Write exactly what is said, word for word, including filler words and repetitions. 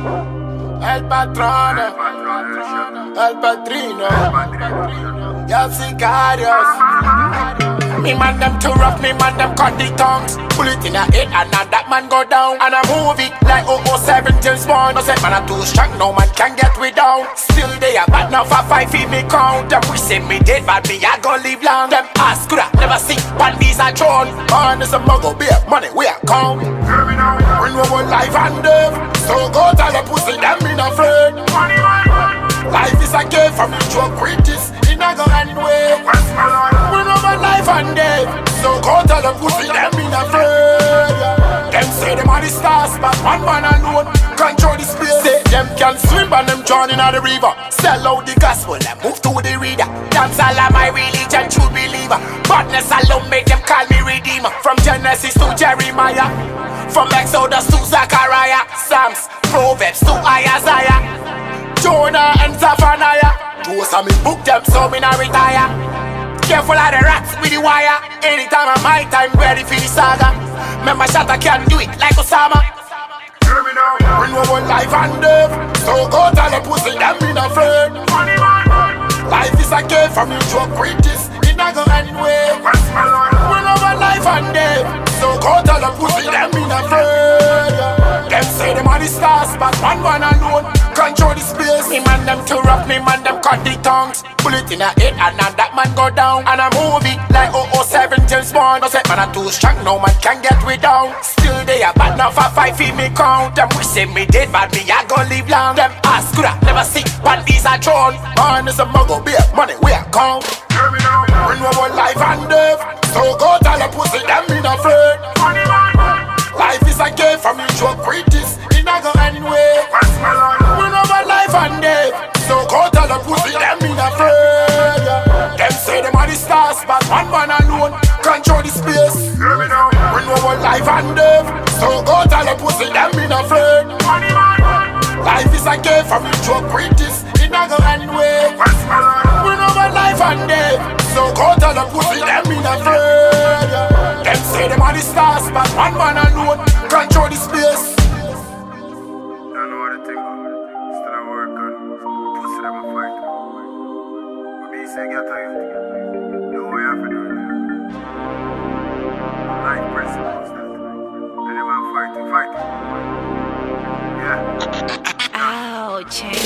El patrono, el padrino, ya sicarios. Me man them too rough, me man them cut the tongues. Bullet in a head and now that man go down. And I move it like oh oh seven James Bond. No say man I'm too strong, no man can get me down. Still they are bad now for five feet me count. Them we say me dead but me I gon' live long. Them ass coulda never see one these are thrown. Man is a muggle beer, money we are count. Bring over life and death. So go tell the pussy them me not afraid. Life is a game from you to a greatest. It not go anywhere. Bring over life and death. So go tell the pussy them me not afraid. Them say them are the stars, but one man alone control the space. Say them can swim and them drown in the river. Sell out the gospel and move to the reader. Dance all of my religion, true believer. Badness alone make them call me redeemer. From Genesis to Jeremiah, from Exodus to Zechariah, Psalms, Proverbs to Isaiah, Jonah and Zephaniah. Those are me book them so me not retire. Careful of the rats with the wire. Anytime I'm my time ready for the saga. Remember shot I can do it like Osama. Bring over life and death. So go tell the pussy them me not afraid. Life is a game from you to a greatest. It not go anywhere. Bring over life and death. So go tell the pussy them me not afraid. Them say them are the stars, but one man alone control the space. Me man them too rough, me man them cut the tongues. Bullet in a head and now that man go down. And I move it like oh oh seven James Bond. No say man I'm too strong, no man can get me down. Still they are bad now for five feet me count. Them we say me dead, but me I gon' live long. Them ass coulda never see one these are thrown. Man is a muggle beer, money we are count. Bring over life and death. So go tell the pussy them me not afraid. Life is a game from you to a greatest. It not go anywhere. Bring over life and death. So go tell the pussy them me not afraid. Them say them are the stars, but one man alone control the space. Bring over life and death. So go tell the pussy them me not afraid. Life is a game from you to a greatest. It not go anywhere. Bring over life and death. So go tell the pussy them me not afraid. Them say them are the stars, but one man alone control the space. Don't know what to think of. Still I work on. Pussy them a fight. But me say get to you. Do what you have to do. Life principles that. And them a fight to fight. Yeah. Ouch.